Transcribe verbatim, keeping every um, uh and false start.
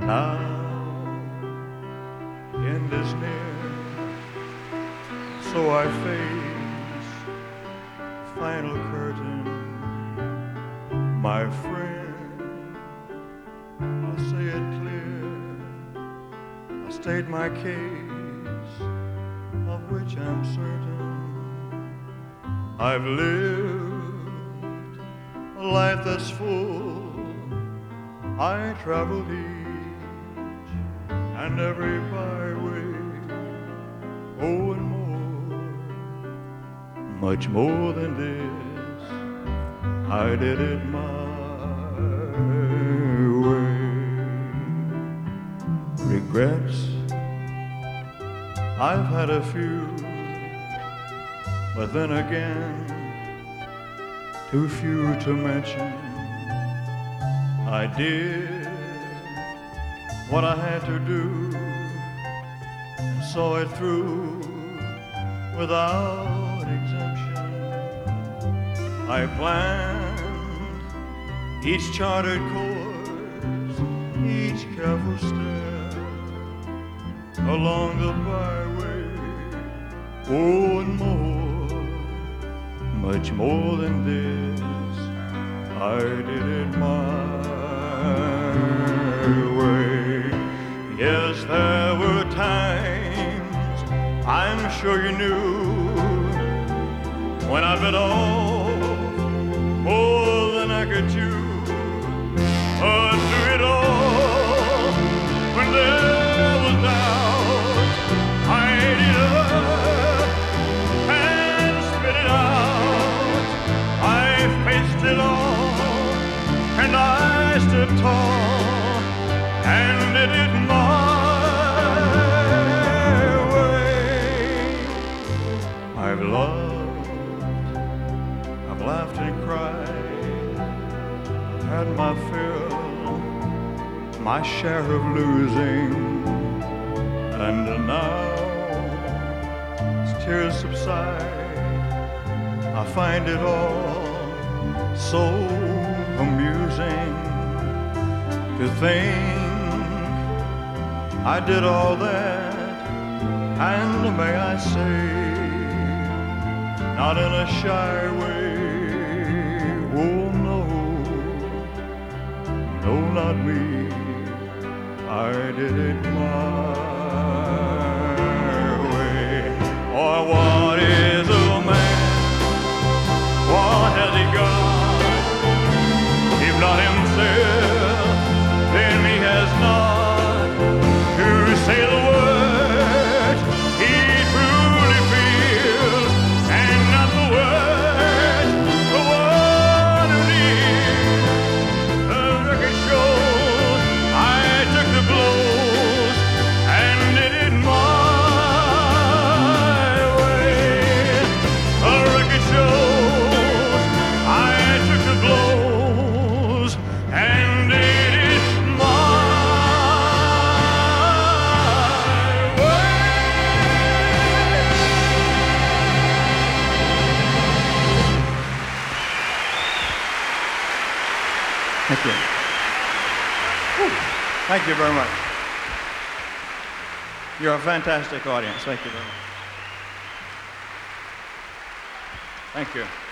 Now, end is near, so I face the final curtain. My friend, I'll say it clear, I state my case, of which I'm certain. I've lived a life that's full, I traveled each and every byway, oh, and more, much more than this, I did it my way. Regrets, I've had a few, but then again, too few to mention. I did what I had to do and saw it through without exemption. I planned each charted course, each careful step along the byway, oh, and more, much more than this, I did it my way. Yes, there were times, I'm sure you knew, when I bit off more than I could chew. But through it all, when there was doubt, I ate it up and spit it out. I faced it all, and I stood tall and did it my way. I've loved, I've laughed and cried, I've had my fill, my share of losing, and now as tears subside, I find it all so amusing to think I did all that, and may I say, not in a shy way. Oh no, no, not me, I did it my way. Or what is a man? What has he got? If not himself, then he has not to say the words he truly feels, and not the words the one who needs. The record shows I took the blows and did it my way. The record shows I took the blows and did it my way. Thank you. Whew. Thank you very much. You're a fantastic audience. Thank you very much. Thank you.